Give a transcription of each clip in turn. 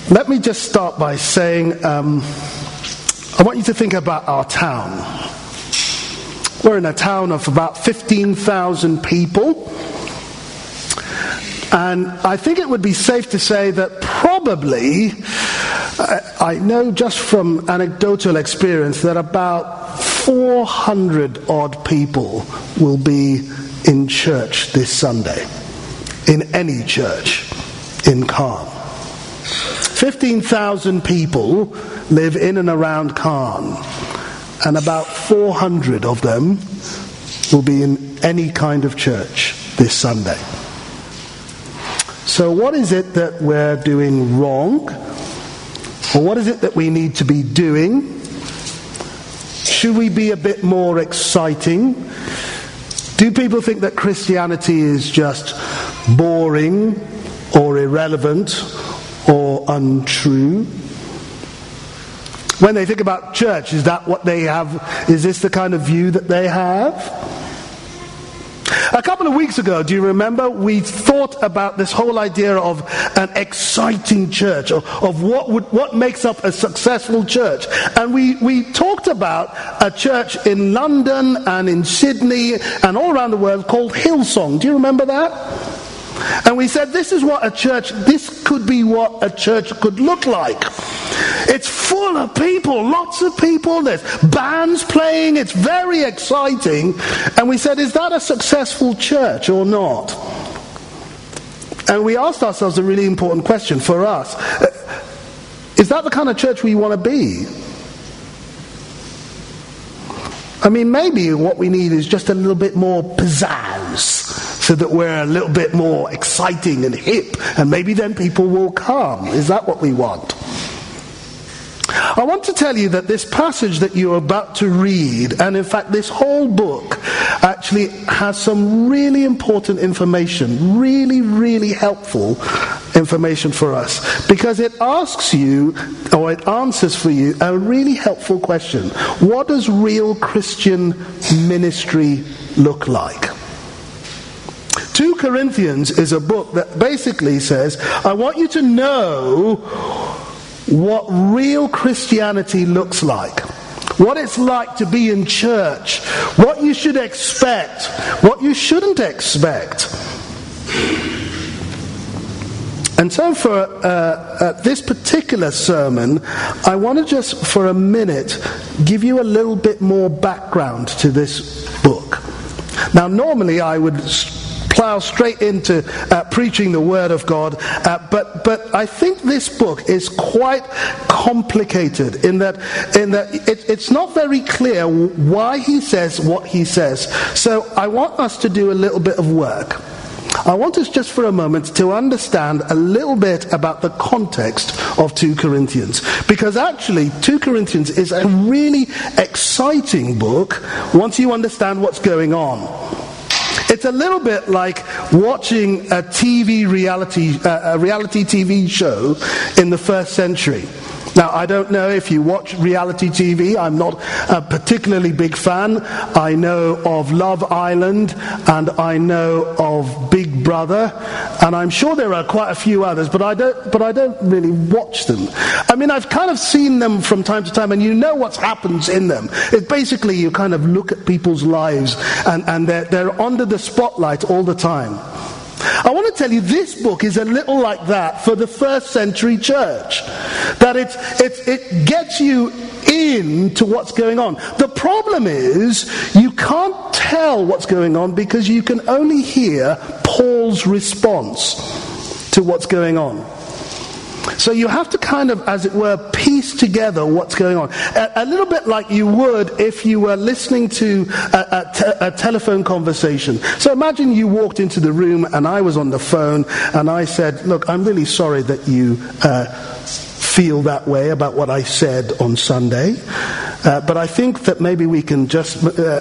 Let me just start by saying, I want you to think about our town. We're in a town of about 15,000 people. And I think it would be safe to say that probably, I know just from anecdotal experience, that about 400 odd people will be in church this Sunday. In any church in Caen. 15,000 people live in and around Caen, and about 400 of them will be in any kind of church this Sunday. So what is it that we're doing wrong? Or what is it that we need to be doing? Should we be a bit more exciting? Do people think that Christianity is just boring or irrelevant or untrue? When they think about church, is that what they have? Is this the kind of view that they have? A couple of weeks ago, do you remember, we thought about this whole idea of an exciting church, of what makes up a successful church. And we talked about a church in London and in Sydney and all around the world called Hillsong. Do you remember that? And we said this could be what a church could look like. It's full of people, lots of people, there's bands playing, it's very exciting. And we said, is that a successful church or not? And we asked ourselves a really important question for us. Is that the kind of church we want to be? I mean, maybe what we need is just a little bit more pizzazz, so that we're a little bit more exciting and hip, and maybe then people will come. Is that what we want? I want to tell you that this passage that you're about to read, and in fact this whole book, actually has some really important information, really, really helpful information for us, because it asks you, or it answers for you, a really helpful question. What does real Christian ministry look like? 2 Corinthians is a book that basically says, I want you to know what real Christianity looks like. What it's like to be in church. What you should expect. What you shouldn't expect. And so for this particular sermon, I want to just for a minute give you a little bit more background to this book. Now normally I would plow straight into preaching the Word of God, but I think this book is quite complicated in that it's not very clear why he says what he says. So I want us to do a little bit of work. I want us just for a moment to understand a little bit about the context of 2 Corinthians. Because actually 2 Corinthians is a really exciting book once you understand what's going on. It's a little bit like watching a reality TV show in the first century. Now, I don't know if you watch reality TV. I'm not a particularly big fan. I know of Love Island, and I know of Big Brother, and I'm sure there are quite a few others, but I don't really watch them. I mean, I've kind of seen them from time to time, and you know what happens in them. It's basically you kind of look at people's lives, and they're under the spotlight all the time. I want to tell you this book is a little like that for the first century church. That it gets you into what's going on. The problem is you can't tell what's going on because you can only hear Paul's response to what's going on. So you have to kind of, as it were, piece together what's going on. A little bit like you would if you were listening to a telephone conversation. So imagine you walked into the room and I was on the phone and I said, look, I'm really sorry that you feel that way about what I said on Sunday. But I think that maybe we can just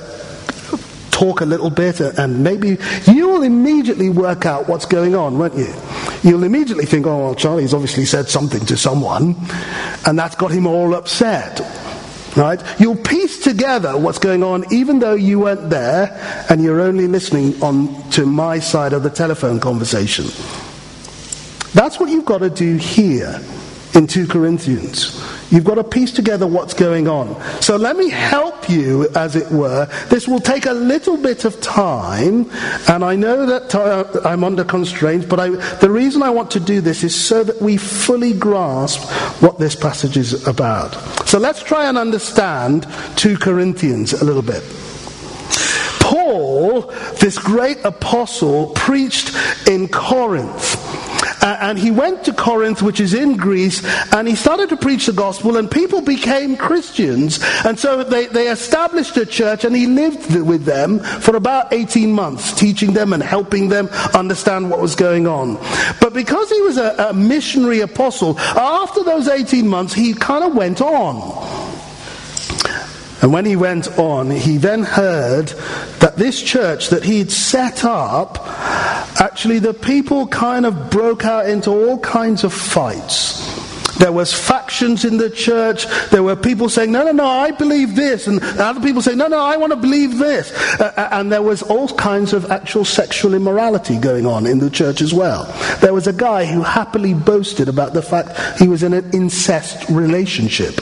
talk a little bit, and maybe you'll immediately work out what's going on, won't you? You'll immediately think, oh, well, Charlie's obviously said something to someone, and that's got him all upset. Right? You'll piece together what's going on even though you weren't there and you're only listening on to my side of the telephone conversation. That's what you've got to do here. in 2 Corinthians. You've got to piece together what's going on. So let me help you, as it were. This will take a little bit of time, and I know that I'm under constraints, but the reason I want to do this is so that we fully grasp what this passage is about. So let's try and understand 2 Corinthians a little bit. Paul, this great apostle, preached in Corinth. And he went to Corinth, which is in Greece, and he started to preach the gospel, and people became Christians. And so they established a church, and he lived with them for about 18 months, teaching them and helping them understand what was going on. But because he was a missionary apostle, after those 18 months, he kind of went on. And when he went on, he then heard that this church that he'd set up, actually the people kind of broke out into all kinds of fights. There was factions in the church. There were people saying, no, I believe this. And other people saying, no, I want to believe this. And there was all kinds of actual sexual immorality going on in the church as well. There was a guy who happily boasted about the fact he was in an incest relationship.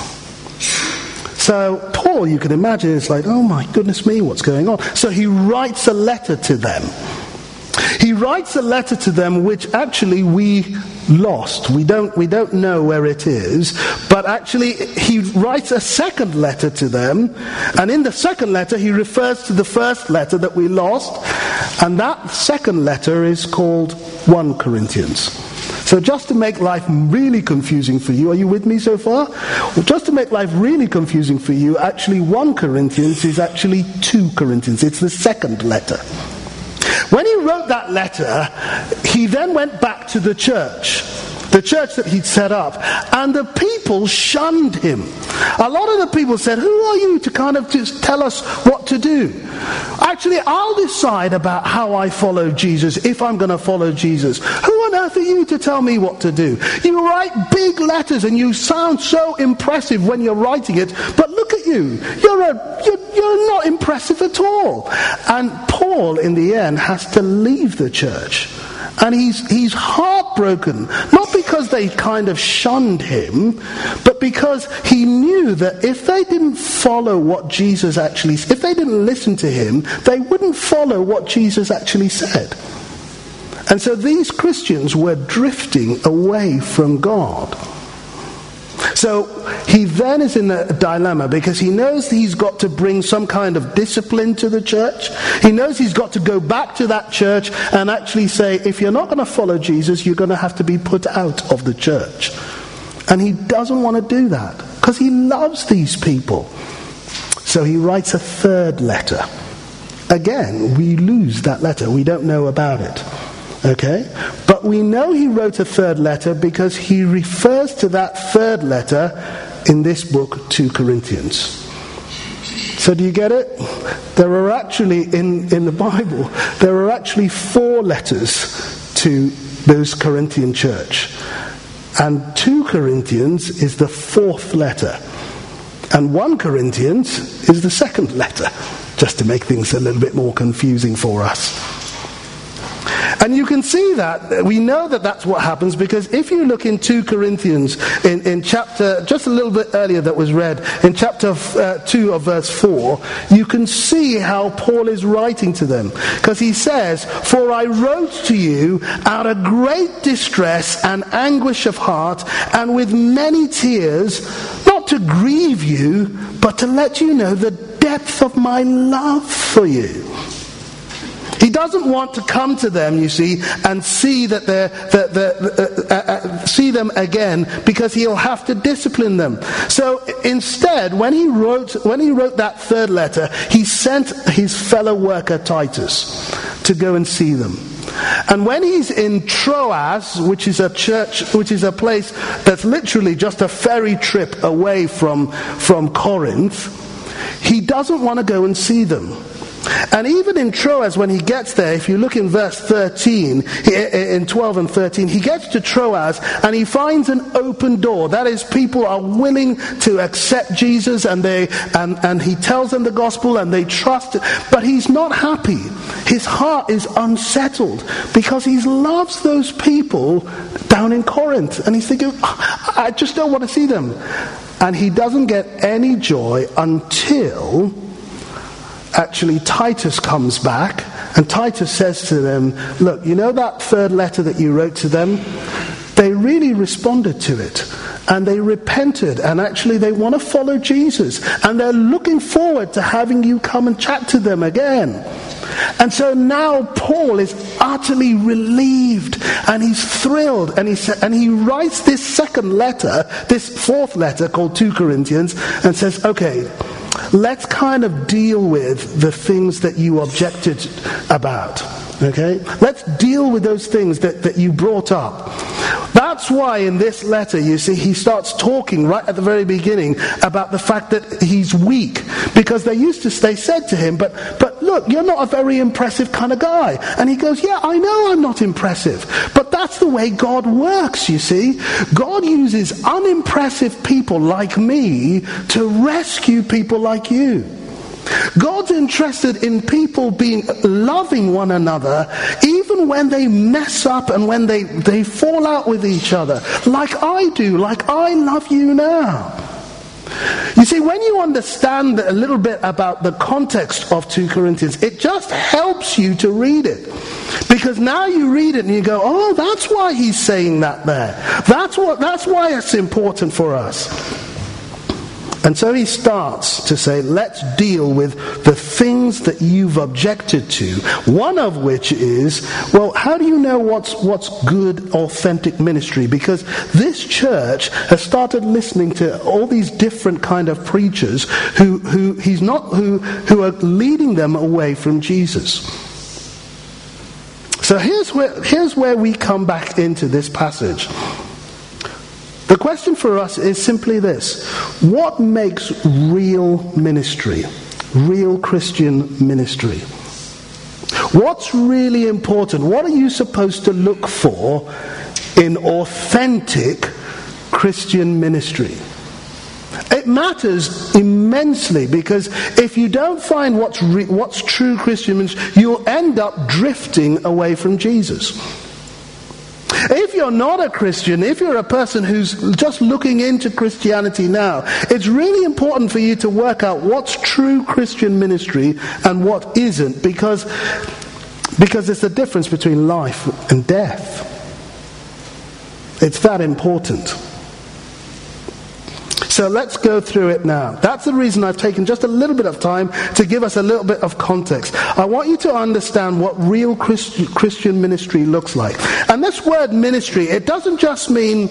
So Paul, you can imagine, is like, oh my goodness me, what's going on? So he writes a letter to them. He writes a letter to them which actually we lost. We don't know where it is. But actually he writes a second letter to them. And in the second letter he refers to the first letter that we lost. And that second letter is called 1 Corinthians. So just to make life really confusing for you, are you with me so far? Well, just to make life really confusing for you, actually 1 Corinthians is actually 2 Corinthians. It's the second letter. When he wrote that letter, he then went back to the church that he'd set up, and the people shunned him. A lot of the people said, who are you to kind of just tell us what to do? Actually, I'll decide about how I follow Jesus, if I'm going to follow Jesus. Who on earth are you to tell me what to do? You write big letters and you sound so impressive when you're writing it, but look at you. You're not impressive at all. And Paul, in the end, has to leave the church. And he's heartbroken, not because they kind of shunned him, but because he knew that if they didn't follow what Jesus actually, if they didn't listen to him, they wouldn't follow what Jesus actually said. And so these Christians were drifting away from God. So he then is in a dilemma because he knows he's got to bring some kind of discipline to the church. He knows he's got to go back to that church and actually say, if you're not going to follow Jesus, you're going to have to be put out of the church. And he doesn't want to do that because he loves these people. So he writes a third letter. Again, we lose that letter. We don't know about it. Okay? But we know he wrote a third letter because he refers to that third letter in this book, 2 Corinthians. So do you get it? There are actually, in the Bible, there are actually 4 letters to those Corinthian church. And 2 Corinthians is the 4th letter. And 1 Corinthians is the 2nd letter, just to make things a little bit more confusing for us. And you can see that, we know that that's what happens, because if you look in 2 Corinthians, in chapter, just a little bit earlier that was read, in chapter 2 of verse 4, you can see how Paul is writing to them. Because he says, "For I wrote to you out of great distress and anguish of heart, and with many tears, not to grieve you, but to let you know the depth of my love for you." He doesn't want to come to them, you see, and see that see them again, because he'll have to discipline them. So instead, when he wrote that third letter, he sent his fellow worker Titus to go and see them. And when he's in Troas, which is a church, which is a place that's literally just a ferry trip away from Corinth, he doesn't want to go and see them. And even in Troas, when he gets there, if you look in verse 13, in 12 and 13, he gets to Troas and he finds an open door. That is, people are willing to accept Jesus, and he tells them the gospel and they trust it. But he's not happy. His heart is unsettled because he loves those people down in Corinth. And he's thinking, I just don't want to see them. And he doesn't get any joy until actually Titus comes back, and Titus says to them, look, you know that third letter that you wrote to them? They really responded to it, and they repented, and actually they want to follow Jesus, and they're looking forward to having you come and chat to them again. And so now Paul is utterly relieved, and he's thrilled, and he writes this second letter, this fourth letter called 2 Corinthians, and says, okay, let's kind of deal with the things that you objected about. Okay? Let's deal with those things that you brought up. That's why in this letter, you see, he starts talking right at the very beginning about the fact that he's weak. Because they said to him, but look, you're not a very impressive kind of guy. And he goes, yeah, I know I'm not impressive. But that's the way God works, you see. God uses unimpressive people like me to rescue people like you. God's interested in people loving one another even when they mess up and when they fall out with each other, like I do, like I love you now. You see, when you understand a little bit about the context of 2 Corinthians, it just helps you to read it. Because now you read it and you go, oh, that's why he's saying that there. That's why it's important for us. And so he starts to say, let's deal with the things that you've objected to. One of which is, well, how do you know what's good, authentic ministry? Because this church has started listening to all these different kind of preachers who are leading them away from Jesus. So here's where we come back into this passage. The question for us is simply this: what makes real ministry, real Christian ministry? What's really important? What are you supposed to look for in authentic Christian ministry? It matters immensely, because if you don't find what's true Christian ministry, you'll end up drifting away from Jesus. If you're not a Christian, if you're a person who's just looking into Christianity now, it's really important for you to work out what's true Christian ministry and what isn't, because it's the difference between life and death. It's that important. So let's go through it now. That's the reason I've taken just a little bit of time to give us a little bit of context. I want you to understand what real Christian ministry looks like. And this word ministry, it doesn't just mean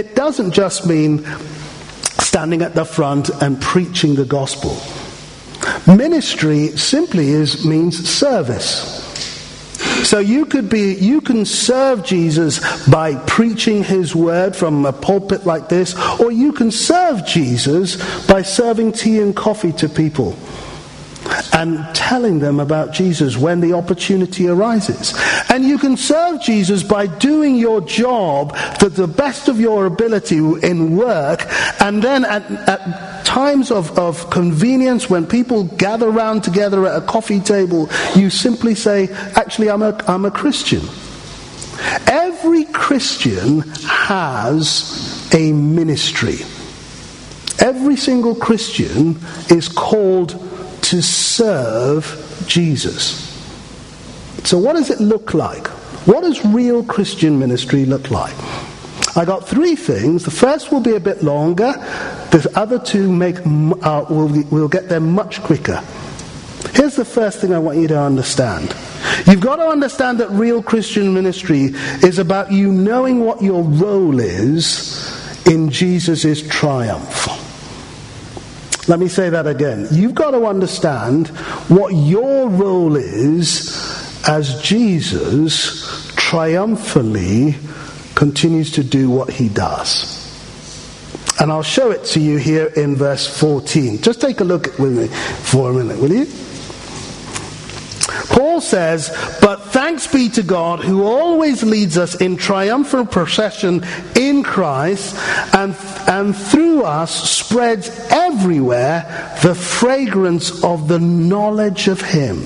standing at the front and preaching the gospel. Ministry simply means service. So you can serve Jesus by preaching his word from a pulpit like this, or you can serve Jesus by serving tea and coffee to people and telling them about Jesus when the opportunity arises. And you can serve Jesus by doing your job to the best of your ability in work, and then at times of convenience, when people gather around together at a coffee table, you simply say, actually, I'm a Christian. Every Christian has a ministry. Every single Christian is called to serve Jesus. So what does it look like? What does real Christian ministry look like? I got 3 things. The first will be a bit longer. The other 2 we'll get there much quicker. Here's the first thing I want you to understand. You've got to understand that real Christian ministry is about you knowing what your role is in Jesus' triumph. Let me say that again. You've got to understand what your role is as Jesus triumphantly continues to do what he does. And I'll show it to you here in verse 14. Just take a look with me for a minute, will you? Paul says, "But thanks be to God who always leads us in triumphant procession in Christ, and through us spreads everywhere the fragrance of the knowledge of him."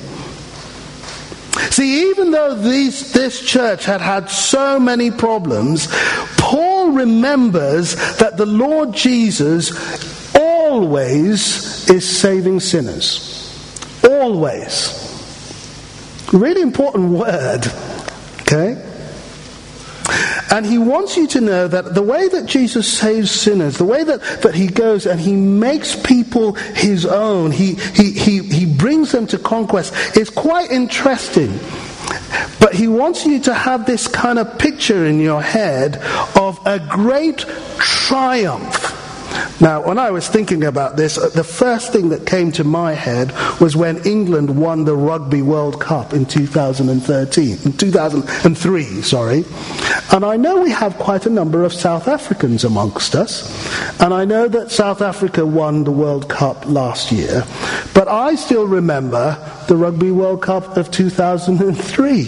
See, even though this church had so many problems, Paul remembers that the Lord Jesus always is saving sinners. Always. Really important word. Okay? And he wants you to know that the way that Jesus saves sinners, the way that he goes and he makes people his own, he brings them to conquest, is quite interesting. But he wants you to have this kind of picture in your head of a great triumph. Now, when I was thinking about this, the first thing that came to my head was when England won the Rugby World Cup in 2003, sorry. And I know we have quite a number of South Africans amongst us. And I know that South Africa won the World Cup last year. But I still remember the Rugby World Cup of 2003.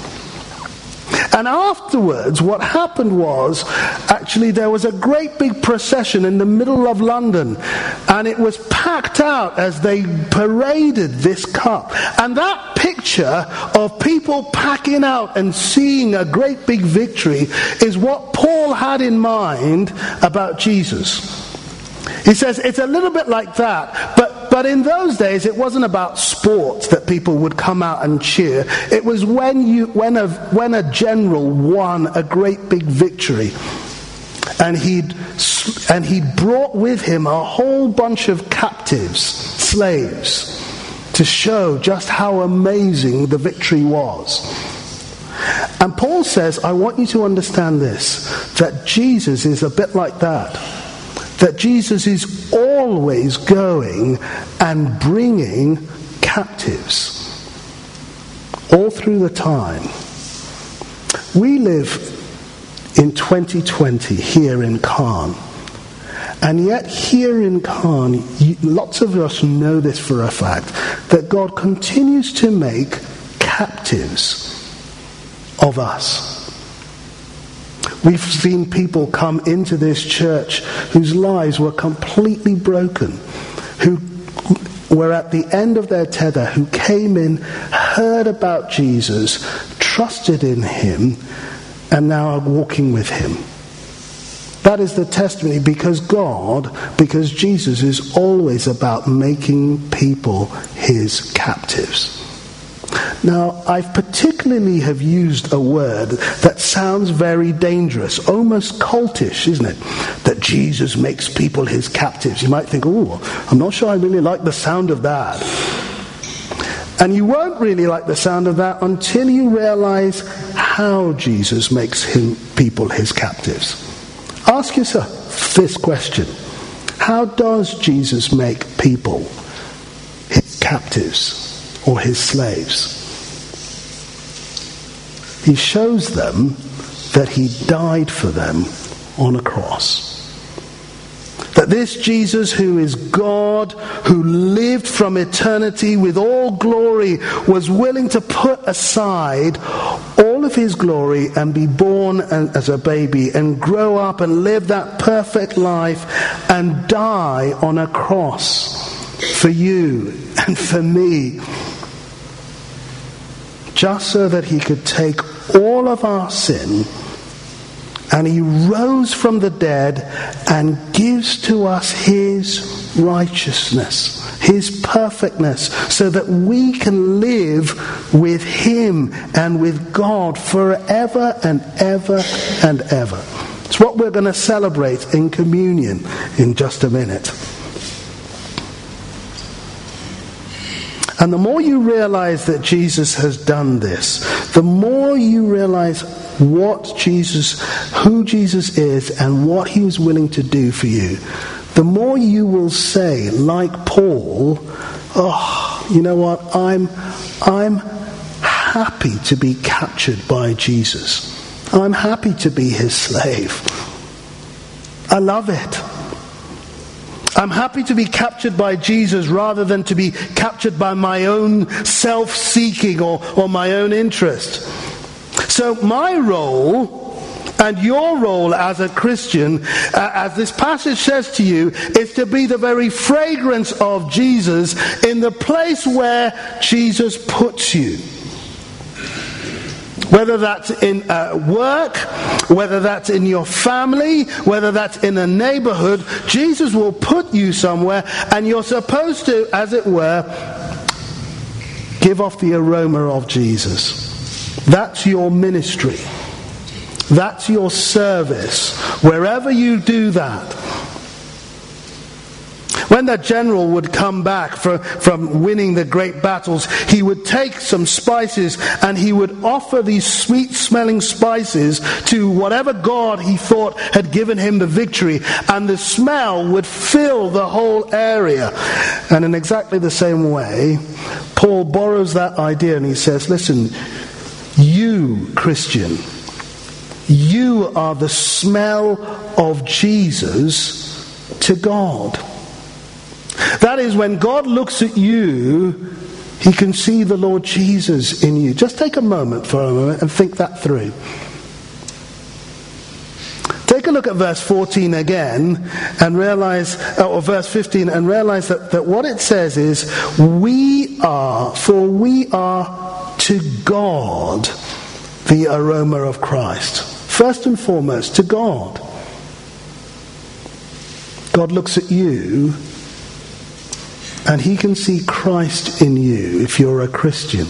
And afterwards, what happened was, actually there was a great big procession in the middle of London, and it was packed out as they paraded this cup. And that picture of people packing out and seeing a great big victory is what Paul had in mind about Jesus. He says it's a little bit like that, but in those days it wasn't about sports that people would come out and cheer. It was when a general won a great big victory, and he'd brought with him a whole bunch of captives, slaves, to show just how amazing the victory was. And Paul says, I want you to understand this, that Jesus is a bit like that. That Jesus is always going and bringing captives all through the time. We live in 2020 here in Caen. And yet here in Caen, lots of us know this for a fact, that God continues to make captives of us. We've seen people come into this church whose lives were completely broken, who were at the end of their tether, who came in, heard about Jesus, trusted in him, and now are walking with him. That is the testimony, because Jesus is always about making people his captives. Now, I particularly have used a word that sounds very dangerous, almost cultish, isn't it? That Jesus makes people his captives. You might think, oh, I'm not sure I really like the sound of that. And you won't really like the sound of that until you realize how Jesus makes people his captives. Ask yourself this question. How does Jesus make people his captives or his slaves? He shows them that he died for them on a cross. That this Jesus, who is God, who lived from eternity with all glory, was willing to put aside all of his glory and be born as a baby and grow up and live that perfect life and die on a cross for you and for me, just so that he could take all of our sin, and he rose from the dead and gives to us his righteousness, his perfectness, so that we can live with him and with God forever and ever and ever. It's what we're going to celebrate in communion in just a minute. And the more you realize that Jesus has done this, the more you realize who Jesus is and what he was willing to do for you, the more you will say, like Paul, oh, you know what, I'm happy to be captured by Jesus. I'm happy to be his slave. I love it. I'm happy to be captured by Jesus rather than to be captured by my own self-seeking or my own interest. So my role and your role as a Christian, as this passage says to you, is to be the very fragrance of Jesus in the place where Jesus puts you. Whether that's in work, whether that's in your family, whether that's in a neighborhood, Jesus will put you somewhere, and you're supposed to, as it were, give off the aroma of Jesus. That's your ministry. That's your service. Wherever you do that. When the general would come back from winning the great battles, he would take some spices and he would offer these sweet-smelling spices to whatever god he thought had given him the victory, and the smell would fill the whole area. And in exactly the same way, Paul borrows that idea and he says, listen, you, Christian, you are the smell of Jesus to God. That is, when God looks at you, he can see the Lord Jesus in you. Just take a moment and think that through. Take a look at verse 14 again and realize, or verse 15, and realize that what it says is, we are to God the aroma of Christ. First and foremost, to God. God looks at you and he can see Christ in you if you're a Christian.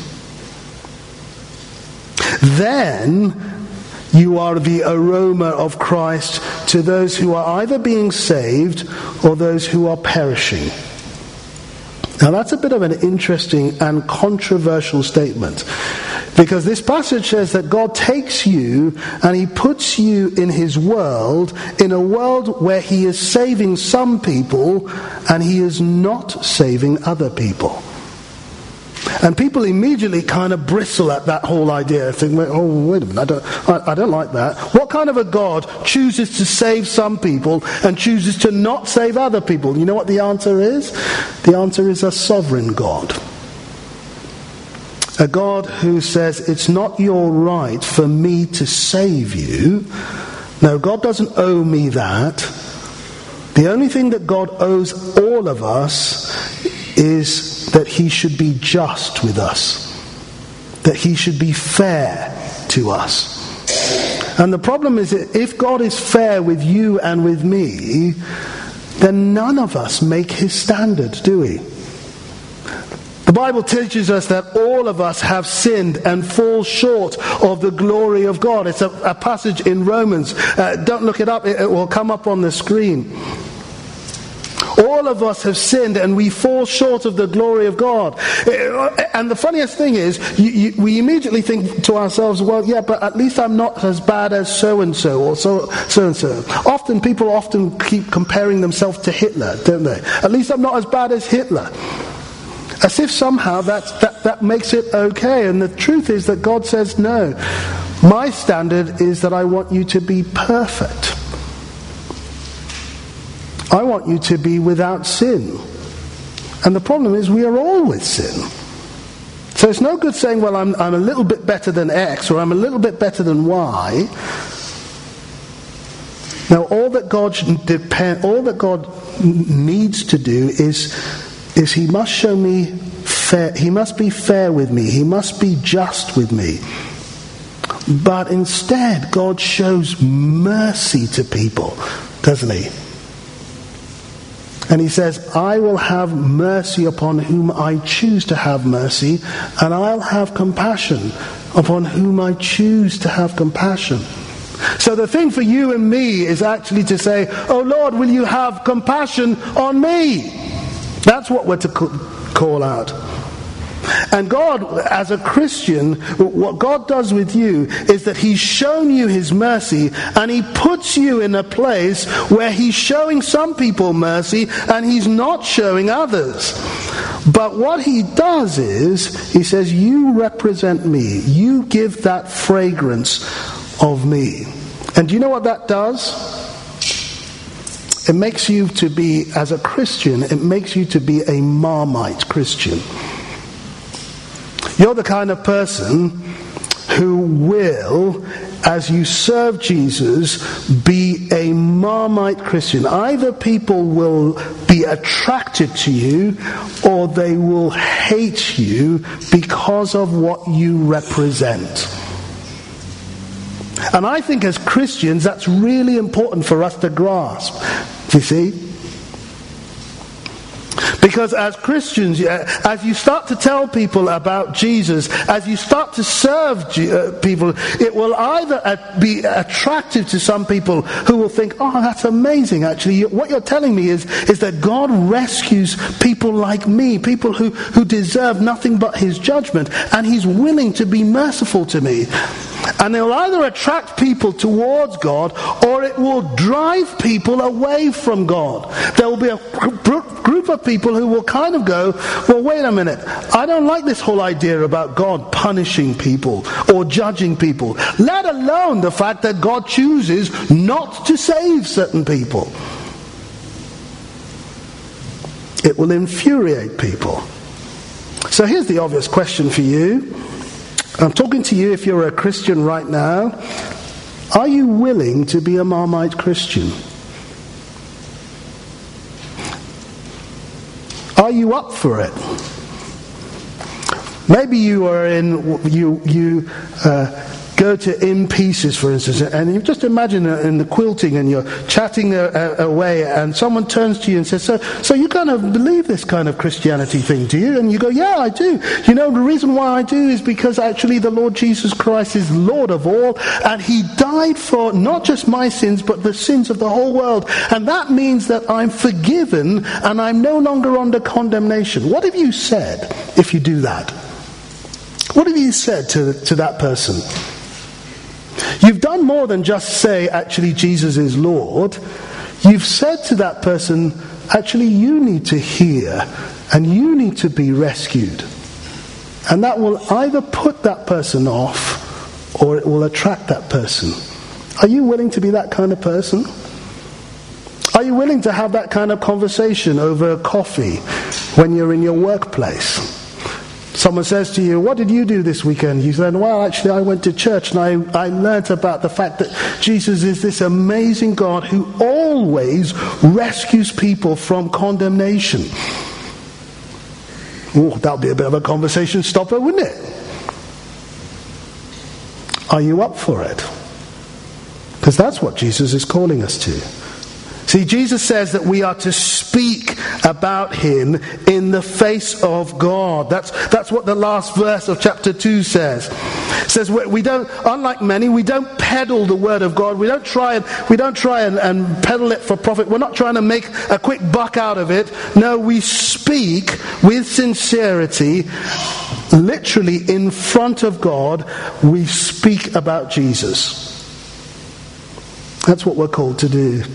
Then you are the aroma of Christ to those who are either being saved or those who are perishing. Now that's a bit of an interesting and controversial statement, because this passage says that God takes you and he puts you in his world, in a world where he is saving some people and he is not saving other people. And people immediately kind of bristle at that whole idea, think, oh, wait a minute, I don't like that. What kind of a God chooses to save some people and chooses to not save other people? You know what the answer is? The answer is a sovereign God. A God who says, it's not your right for me to save you. No, God doesn't owe me that. The only thing that God owes all of us is that he should be just with us. That he should be fair to us. And the problem is that if God is fair with you and with me, then none of us make his standard, do we? The Bible teaches us that all of us have sinned and fall short of the glory of God. It's a passage in Romans. Don't look it up, it will come up on the screen. All of us have sinned and we fall short of the glory of God. And the funniest thing is, we immediately think to ourselves, well, yeah, but at least I'm not as bad as so-and-so or so-and-so. Often people keep comparing themselves to Hitler, don't they? At least I'm not as bad as Hitler. As if somehow that makes it okay. And the truth is that God says, no, my standard is that I want you to be perfect. I want you to be without sin. And the problem is we are all with sin. So it's no good saying, well, I'm a little bit better than X or I'm a little bit better than Y. Now all that God needs to do is he must show me fair. He must be fair with me. He must be just with me. But instead, God shows mercy to people, doesn't he? And he says, I will have mercy upon whom I choose to have mercy, and I'll have compassion upon whom I choose to have compassion. So the thing for you and me is actually to say, oh Lord, will you have compassion on me? That's what we're to call out. And God, as a Christian, what God does with you is that he's shown you his mercy and he puts you in a place where he's showing some people mercy and he's not showing others. But what he does is, he says, you represent me. You give that fragrance of me. And do you know what that does? It makes you to be, as a Christian, it makes you to be a Marmite Christian. You're the kind of person who will, as you serve Jesus, be a Marmite Christian. Either people will be attracted to you or they will hate you because of what you represent. And I think as Christians that's really important for us to grasp. Do you see? Because as Christians, as you start to tell people about Jesus, as you start to serve people, it will either be attractive to some people who will think, oh, that's amazing, actually. What you're telling me is that God rescues people like me, people who deserve nothing but his judgment, and he's willing to be merciful to me. And they'll either attract people towards God or it will drive people away from God. There will be a group of people who will kind of go, well, wait a minute, I don't like this whole idea about God punishing people or judging people, let alone the fact that God chooses not to save certain people. It will infuriate people. So here's the obvious question for you. I'm talking to you if you're a Christian right now. Are you willing to be a Marmite Christian? Are you up for it? Maybe you are go to In Pieces, for instance, and you just imagine in the quilting and you're chatting away and someone turns to you and says, so you kind of believe this kind of Christianity thing, do you? And you go, yeah, I do. You know, the reason why I do is because actually the Lord Jesus Christ is Lord of all, and he died for not just my sins but the sins of the whole world, and that means that I'm forgiven and I'm no longer under condemnation. What have you said if you do that? What have you said to that person? You've done more than just say, actually, Jesus is Lord. You've said to that person, actually, you need to hear and you need to be rescued. And that will either put that person off or it will attract that person. Are you willing to be that kind of person? Are you willing to have that kind of conversation over coffee when you're in your workplace? Someone says to you, what did you do this weekend? You said, well, actually, I went to church and I learnt about the fact that Jesus is this amazing God who always rescues people from condemnation. Oh, that would be a bit of a conversation stopper, wouldn't it? Are you up for it? Because that's what Jesus is calling us to. See, Jesus says that we are to speak about him in the face of God. That's what the last verse of chapter 2 says. It says we don't, unlike many, we don't peddle the word of God. We don't try and peddle it for profit. We're not trying to make a quick buck out of it. No, we speak with sincerity, literally in front of God. We speak about Jesus. That's what we're called to do.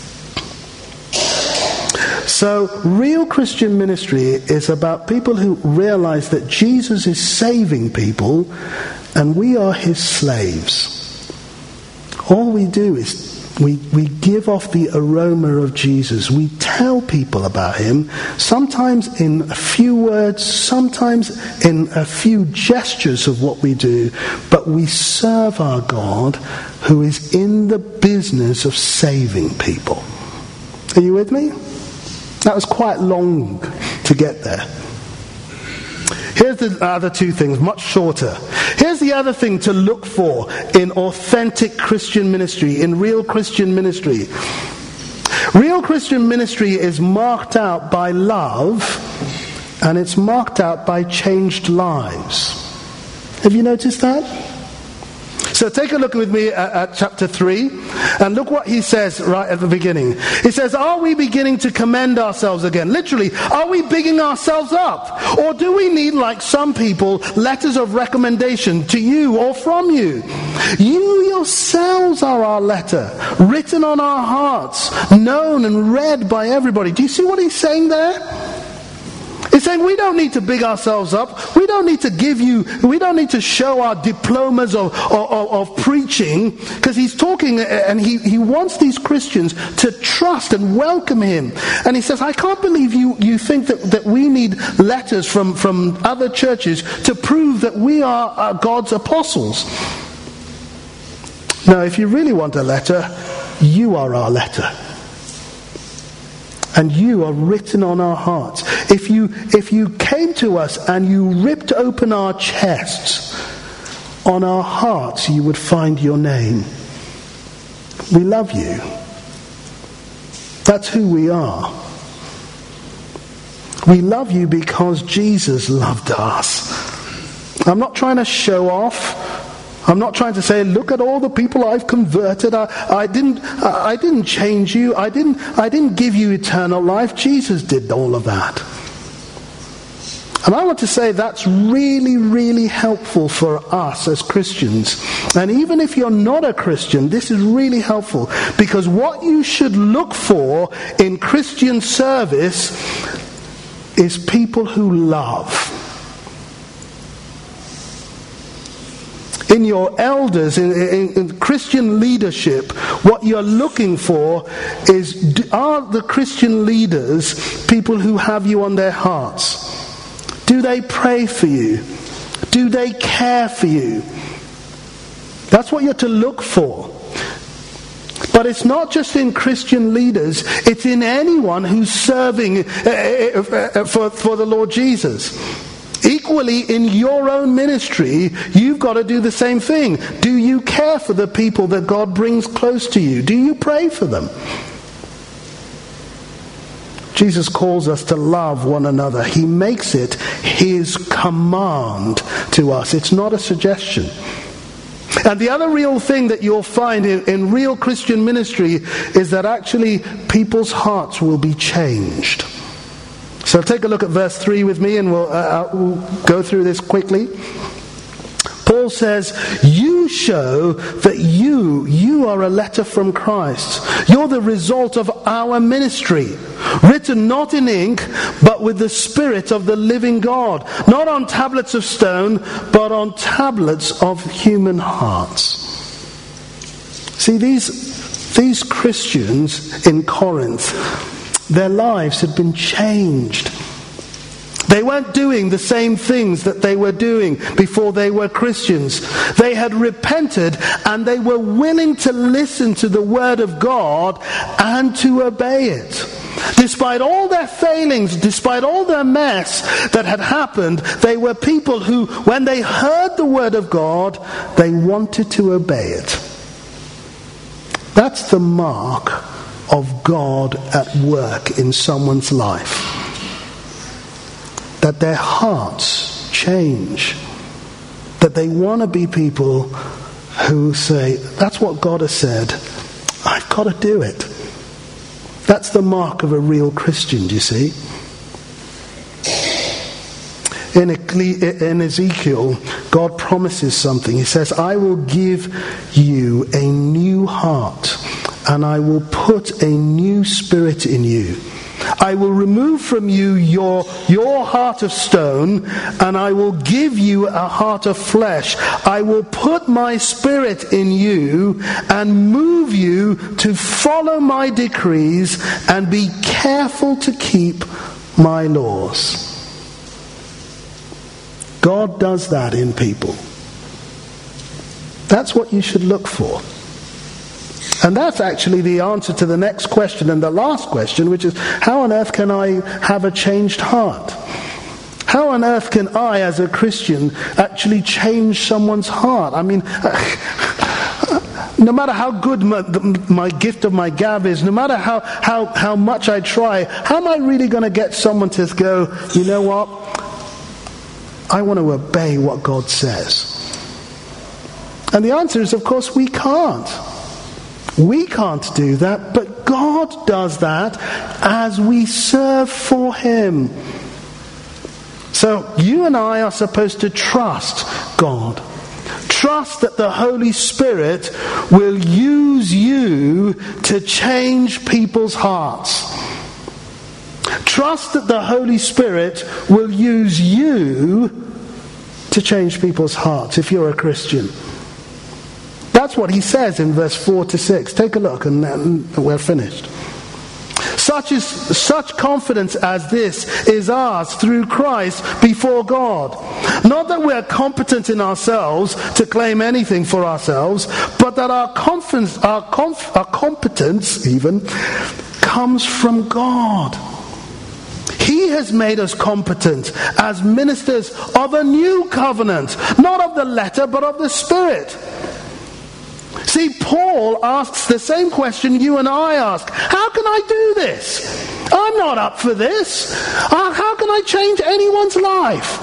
So, real Christian ministry is about people who realize that Jesus is saving people and we are his slaves. All we do is we give off the aroma of Jesus. We tell people about him, sometimes in a few words, sometimes in a few gestures of what we do, but we serve our God who is in the business of saving people. Are you with me? That was quite long to get there. Here's the other two things, much shorter. Here's the other thing to look for in authentic Christian ministry, in real Christian ministry. Real Christian ministry is marked out by love, and it's marked out by changed lives. Have you noticed that? So take a look with me at chapter 3 and look what he says right at the beginning. He says, are we beginning to commend ourselves again? Literally, are we bigging ourselves up? Or do we need, like some people, letters of recommendation to you or from you? You yourselves are our letter, written on our hearts, known and read by everybody. Do you see what he's saying there? He's saying we don't need to big ourselves up. We don't need to show our diplomas of preaching, because he's talking and he wants these Christians to trust and welcome him. And he says, I can't believe you think that we need letters from other churches to prove that we are God's apostles. No, if you really want a letter, you are our letter. And you are written on our hearts. If you came to us and you ripped open our chests, on our hearts you would find your name. We love you. That's who we are. We love you because Jesus loved us. I'm not trying to show off. I'm not trying to say, look at all the people I've converted. I didn't change you. I didn't give you eternal life. Jesus did all of that. And I want to say that's really, really helpful for us as Christians. And even if you're not a Christian, this is really helpful, because what you should look for in Christian service is people who love. In your elders, in Christian leadership, what you're looking for is, are the Christian leaders people who have you on their hearts? Do they pray for you? Do they care for you? That's what you're to look for. But it's not just in Christian leaders, it's in anyone who's serving for the Lord Jesus. Equally, in your own ministry, you've got to do the same thing. Do you care for the people that God brings close to you? Do you pray for them? Jesus calls us to love one another. He makes it his command to us. It's not a suggestion. And the other real thing that you'll find in real Christian ministry is that actually people's hearts will be changed. So take a look at verse 3 with me, and we'll go through this quickly. Paul says, you show that you are a letter from Christ. You're the result of our ministry, written not in ink, but with the Spirit of the living God, not on tablets of stone, but on tablets of human hearts. See, these Christians in Corinth, their lives had been changed. They weren't doing the same things that they were doing before they were Christians. They had repented and they were willing to listen to the word of God and to obey it. Despite all their failings, despite all their mess that had happened, they were people who, when they heard the word of God, they wanted to obey it. That's the mark of God at work in someone's life. That their hearts change. That they want to be people who say, that's what God has said, I've got to do it. That's the mark of a real Christian, do you see? In Ezekiel, God promises something. He says, I will give you a new heart, and I will put a new spirit in you. I will remove from you your heart of stone, and I will give you a heart of flesh. I will put my spirit in you and move you to follow my decrees and be careful to keep my laws. God does that in people. That's what you should look for. And that's actually the answer to the next question and the last question, which is, how on earth can I have a changed heart? How on earth can I, as a Christian, actually change someone's heart? I mean, no matter how good my gift of my gab is, no matter how much I try, how am I really going to get someone to go, you know what? I want to obey what God says. And the answer is, of course, we can't. We can't do that, but God does that as we serve for Him. So you and I are supposed to trust God. Trust that the Holy Spirit will use you to change people's hearts. Trust that the Holy Spirit will use you to change people's hearts if you're a Christian. That's what he says in verse 4 to 6. Take a look and then we're finished. Such confidence as this is ours through Christ before God. Not that we are competent in ourselves to claim anything for ourselves, but that our competence even comes from God. He has made us competent as ministers of a new covenant, not of the letter but of the Spirit. See, Paul asks the same question you and I ask. How can I do this? I'm not up for this. How can I change anyone's life?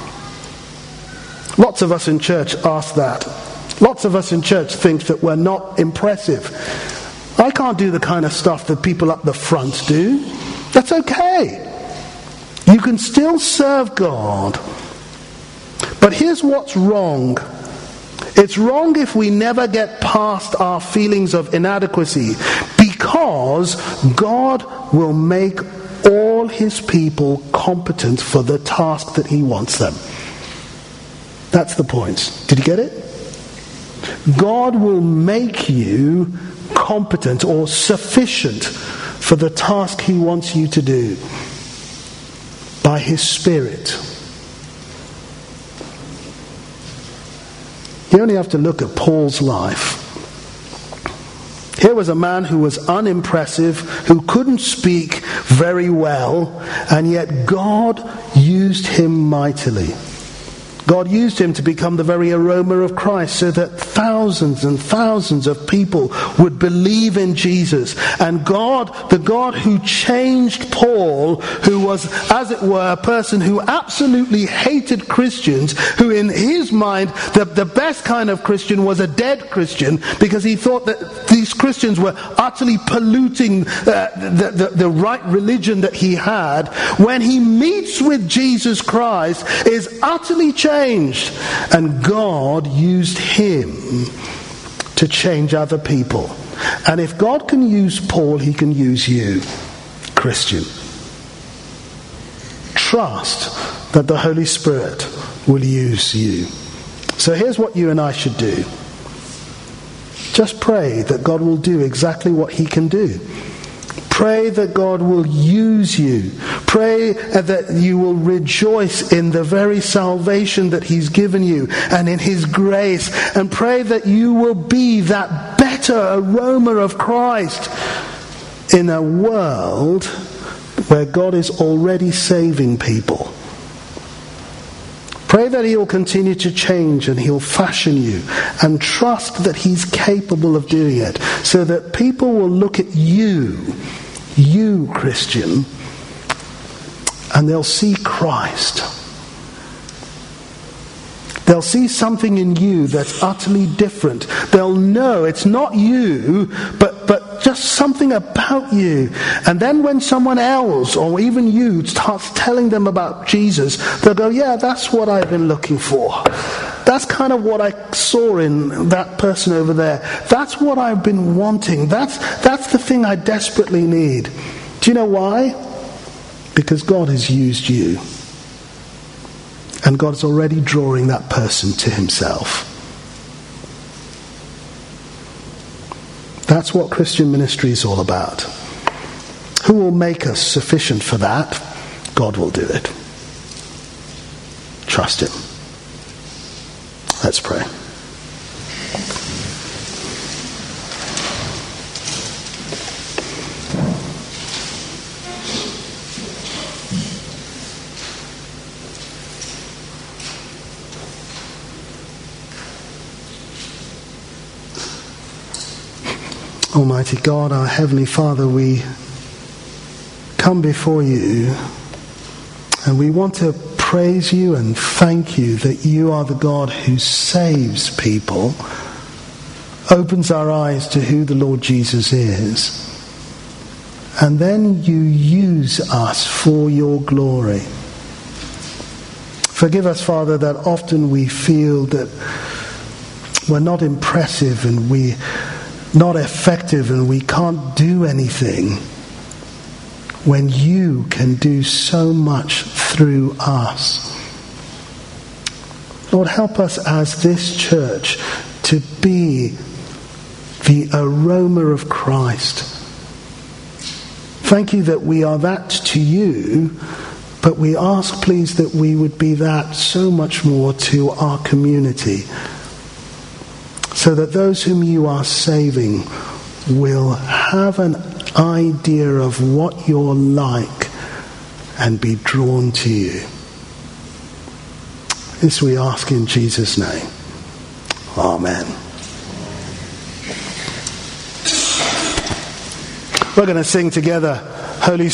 Lots of us in church ask that. Lots of us in church think that we're not impressive. I can't do the kind of stuff that people up the front do. That's okay. You can still serve God. But here's what's wrong. It's wrong if we never get past our feelings of inadequacy, because God will make all his people competent for the task that he wants them. That's the point. Did you get it? God will make you competent or sufficient for the task he wants you to do by his Spirit. You only have to look at Paul's life. Here was a man who was unimpressive, who couldn't speak very well, and yet God used him mightily. God used him to become the very aroma of Christ, so that thousands and thousands of people would believe in Jesus. And God, the God who changed Paul, who was, as it were, a person who absolutely hated Christians, who in his mind, the best kind of Christian was a dead Christian, because he thought that these Christians were utterly polluting the right religion that he had, when he meets with Jesus Christ, is utterly changed. And God used him to change other people. And if God can use Paul, he can use you, Christian. Trust that the Holy Spirit will use you. So here's what you and I should do. Just pray that God will do exactly what he can do. Pray that God will use you. Pray that you will rejoice in the very salvation that he's given you and in his grace. And pray that you will be that better aroma of Christ in a world where God is already saving people. Pray that he will continue to change and he'll fashion you, and trust that he's capable of doing it, so that people will look at you, Christian, and they'll see Christ. They'll see something in you that's utterly different. They'll know it's not you, but just something about you. And then when someone else, or even you, starts telling them about Jesus, they'll go, yeah, that's what I've been looking for. That's kind of what I saw in that person over there. That's what I've been wanting. That's the thing I desperately need. Do you know why? Because God has used you. And God's already drawing that person to himself. That's what Christian ministry is all about. Who will make us sufficient for that? God will do it. Trust him. Let's pray. Almighty God, our Heavenly Father, we come before you and we want to praise you and thank you that you are the God who saves people, opens our eyes to who the Lord Jesus is, and then you use us for your glory. Forgive us, Father, that often we feel that we're not impressive and we're not effective and we can't do anything. when you can do so much through us. Lord, help us as this church to be the aroma of Christ. Thank you that we are that to you, but we ask, please, that we would be that so much more to our community, so that those whom you are saving will have an idea of what you're like and be drawn to you. This we ask in Jesus' name. Amen. We're going to sing together, Holy